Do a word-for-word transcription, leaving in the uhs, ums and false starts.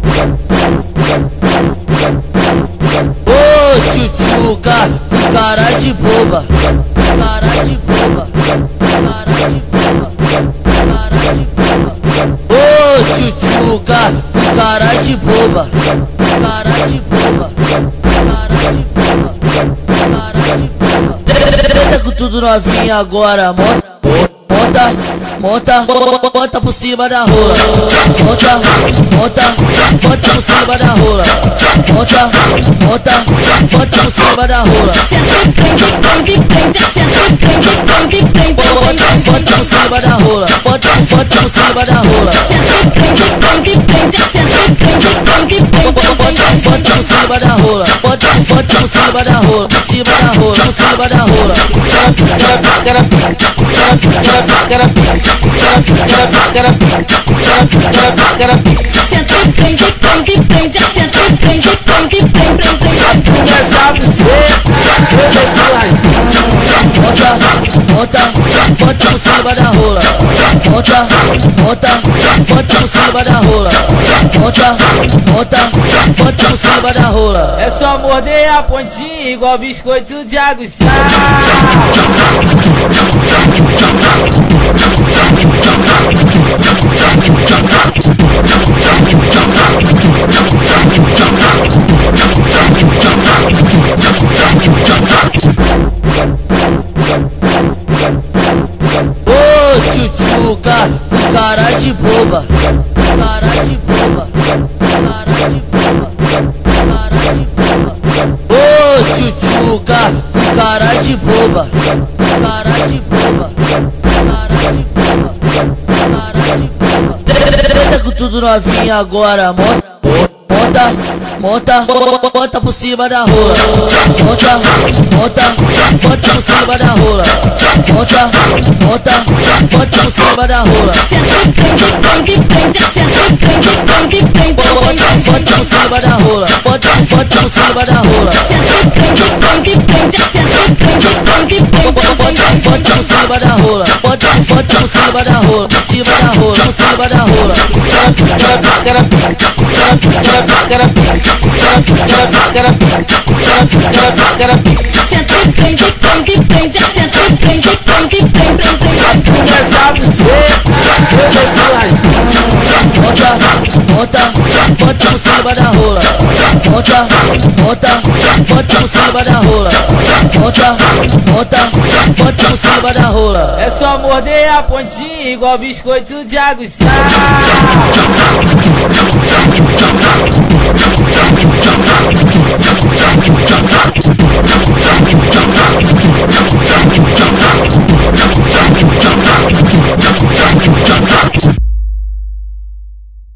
Ô tchutchuca, com cara de boba, cara de boba, cara de boba, cara de boba. Ô tchutchuca, com cara de boba, cara de boba, cara de boba, cara de boba. Tenta com tudo novinha agora, monta, monta, monta, bota por cima da rola. Monta, monta, bota por cima da rola. Monta, monta, bota por cima da rola. Senta e prende, prende, prende, senta e prende, prende, prende, bota por cima da rola. Bota, bota por cima da rola. Senta e prende, prende, prende, senta e prende, prende, prende, bota por cima da rola. Bota, bota por cima da rola. Por cima da rola, por cima da rola. Senta e prende, prende, prende, senta e prende, prende, prende, prende. Começa a buceta, eu desço Monta, monta, bota por cima da rola. Monta, monta, bota por cima da rola. Monta, monta, bota por cima da rola. É só morder a pontinha igual biscoito de água e sal. Ô tchutchuca, com cara de boba, cara de boba, cara de boba, cara de boba. Ô tchutchuca, com cara de boba, cara de boba, cara de boba, cara de boba. Tenta com tudo novinha agora, monta, monta, monta, bota por cima da rola. Monta, monta, bota por cima da rola. Monta, monta, bota por cima da rola. Senta e prende, prende, prende, senta e prende, prende, prende, bota por cima da rola. Bota, bota por cima da rola. Senta e prende, prende, prende, senta e prende, prende, prende, bota por cima da rola. Bota, bota por cima da rola. Por cima da rola, por cima da rola. Senta e prende, prende, prende, senta e prende, prende, prende, prende. Começa a buceta, eu desço Monta, monta, bota por cima da rola. Monta, monta, bota por cima da rola. Monta, monta, bota por cima da rola. É só morder a pontinha igual biscoito de água e sal.